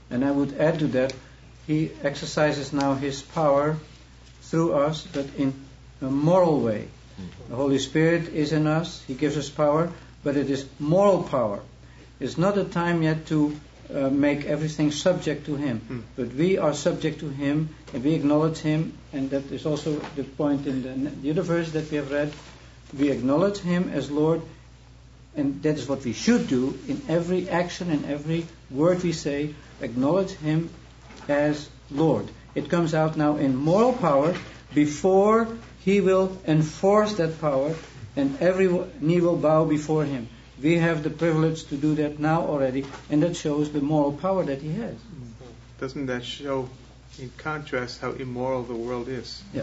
And I would add to that, He exercises now His power through us, but in a moral way. The Holy Spirit is in us, He gives us power, but it is moral power. It's not a time yet to make everything subject to Him, but we are subject to Him, and we acknowledge Him, and that is also the point in the other verse that we have read. We acknowledge Him as Lord, and that is what we should do in every action and every word we say. Acknowledge Him as Lord. It comes out now in moral power before He will enforce that power, and every knee will bow before Him. We have the privilege to do that now already, and that shows the moral power that He has. Doesn't that show, in contrast, how immoral the world is? Yeah.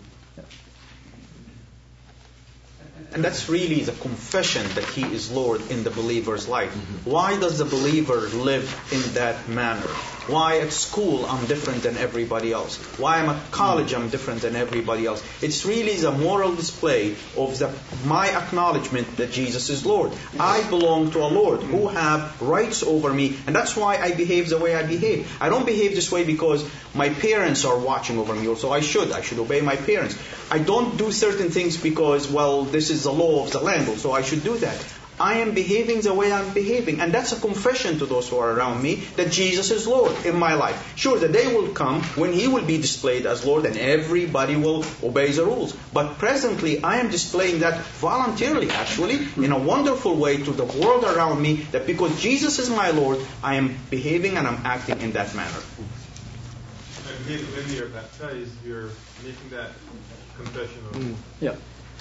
And that's really the confession that He is Lord in the believer's life. Why does the believer live in that manner? Why at school I'm different than everybody else? Why I'm at college I'm different than everybody else? It's really the moral display of my acknowledgement that Jesus is Lord. I belong to a Lord who have rights over me, and that's why I behave the way I behave. I don't behave this way because my parents are watching over me, so I should obey my parents. I don't do certain things because, well, this is the law of the land, so I should do that. I am behaving the way I'm behaving. And that's a confession to those who are around me that Jesus is Lord in my life. Sure, the day will come when He will be displayed as Lord and everybody will obey the rules. But presently, I am displaying that voluntarily, actually, in a wonderful way to the world around me, that because Jesus is my Lord, I am behaving and I'm acting in that manner. And when you're baptized, you're making that confession of Yeah.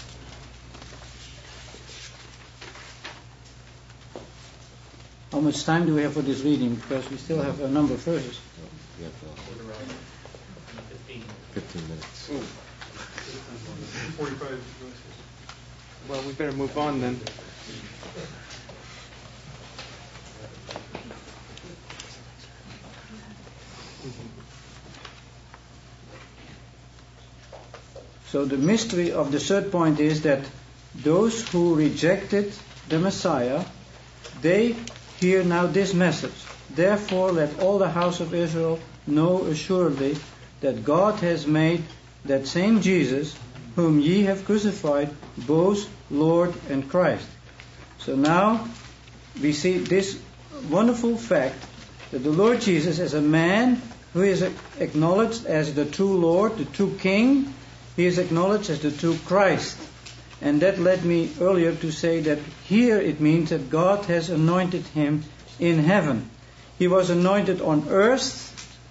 How much time do we have for this reading? Because we still have a number of verses. We have 15 minutes. 45 verses. Well, we better move on then. So the mystery of the third point is that those who rejected the Messiah, they hear now this message. Therefore let all the house of Israel know assuredly that God has made that same Jesus, whom ye have crucified, both Lord and Christ. So now we see this wonderful fact that the Lord Jesus, as a man who is acknowledged as the true Lord, the true King, He is acknowledged as the true Christ. And that led me earlier to say that here it means that God has anointed Him in heaven. He was anointed on earth.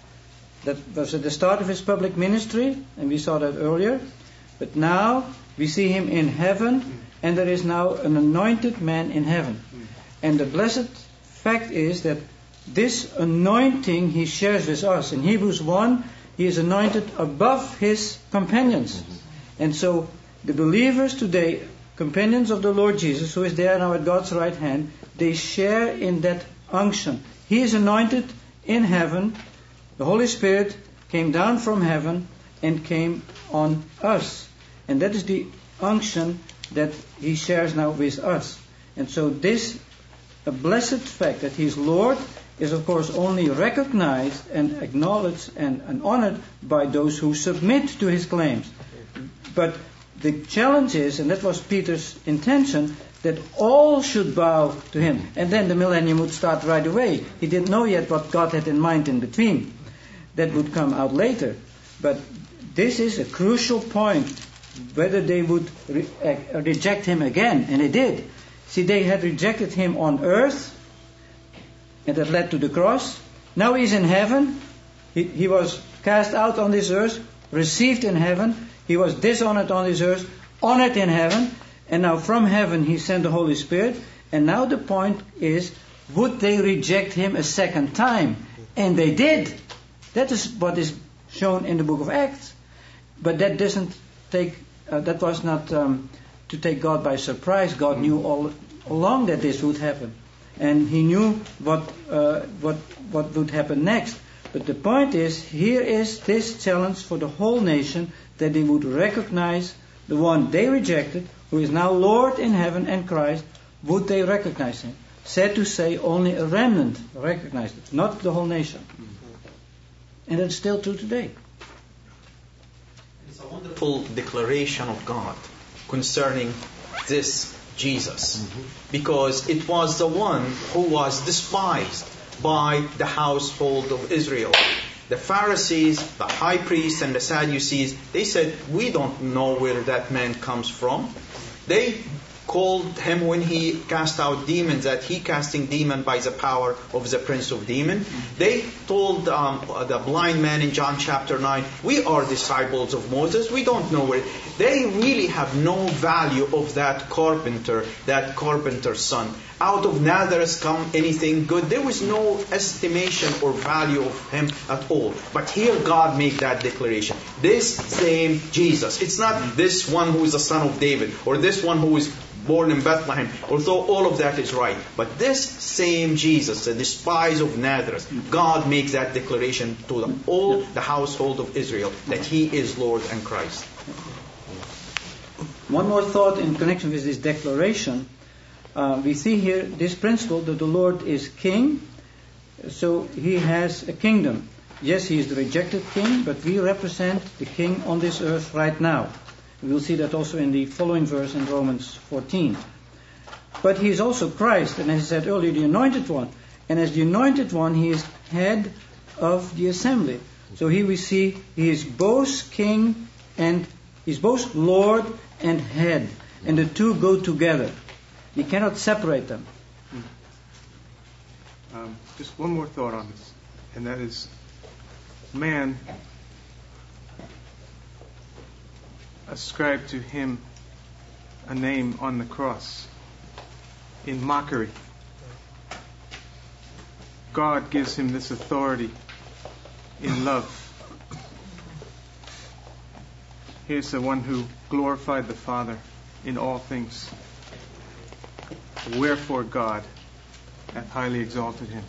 That was at the start of His public ministry, and we saw that earlier. But now we see Him in heaven, and there is now an anointed man in heaven. And the blessed fact is that this anointing He shares with us. In Hebrews 1, He is anointed above His companions. And so the believers today, companions of the Lord Jesus, who is there now at God's right hand, they share in that unction. He is anointed in heaven. The Holy Spirit came down from heaven and came on us. And that is the unction that He shares now with us. And so this, a blessed fact that He is Lord, is of course only recognized and acknowledged and honored by those who submit to His claims. But the challenge is, and that was Peter's intention, that all should bow to Him. And then the millennium would start right away. He didn't know yet what God had in mind in between. That would come out later. But this is a crucial point, whether they would reject Him again. And they did. See, they had rejected Him on earth, and that led to the cross. Now He's in heaven. He was cast out on this earth, received in heaven. He was dishonored on this earth, honored in heaven. And now from heaven He sent the Holy Spirit. And now the point is, would they reject Him a second time? And they did. That is what is shown in the book of Acts. But that doesn't take, that was not to take God by surprise. God knew all along that this would happen. And He knew what would happen next. But the point is, here is this challenge for the whole nation, that they would recognize the one they rejected, who is now Lord in heaven and Christ. Would they recognize Him? Sad to say, only a remnant recognized it, not the whole nation. And it's still true today. It's a wonderful declaration of God concerning this Jesus, because it was the one who was despised by the household of Israel. The Pharisees, the high priests, and the Sadducees, they said, we don't know where that man comes from. They called him, when he cast out demons, that he casting demon by the power of the prince of demons. They told the blind man in John chapter 9, we are disciples of Moses, we don't know where. They really have no value of that carpenter's son. Out of Nazareth come anything good. There was no estimation or value of him at all. But here God made that declaration. This same Jesus. It's not this one who is the son of David, or this one who is born in Bethlehem, although all of that is right. But this same Jesus, the despised of Nazareth, God makes that declaration to all the household of Israel, that He is Lord and Christ. One more thought in connection with this declaration. We see here this principle that the Lord is King, so He has a kingdom. Yes, He is the rejected King, but we represent the King on this earth right now. We will see that also in the following verse in Romans 14. But He is also Christ, and as I said earlier, the Anointed One. And as the Anointed One, He is head of the assembly. So here we see He is both King and He's both Lord and head. And the two go together. You cannot separate them. Just one more thought on this, and that is, man ascribed to Him a name on the cross in mockery. God gives Him this authority in love. Here's the one who glorified the Father in all things. Wherefore God hath highly exalted Him.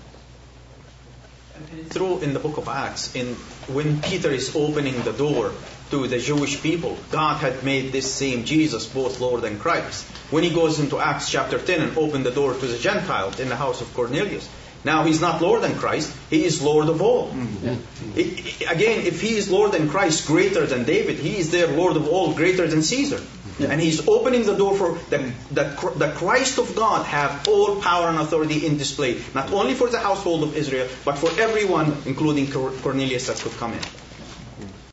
Through in the book of Acts, when Peter is opening the door to the Jewish people, God had made this same Jesus both Lord and Christ. When he goes into Acts chapter 10 and opened the door to the Gentiles in the house of Cornelius, now He's not Lord and Christ, He is Lord of all. Again, if He is Lord and Christ greater than David, He is their Lord of all greater than Caesar. And He's opening the door for the Christ of God have all power and authority in display, not only for the household of Israel, but for everyone, including Cornelius, that could come in.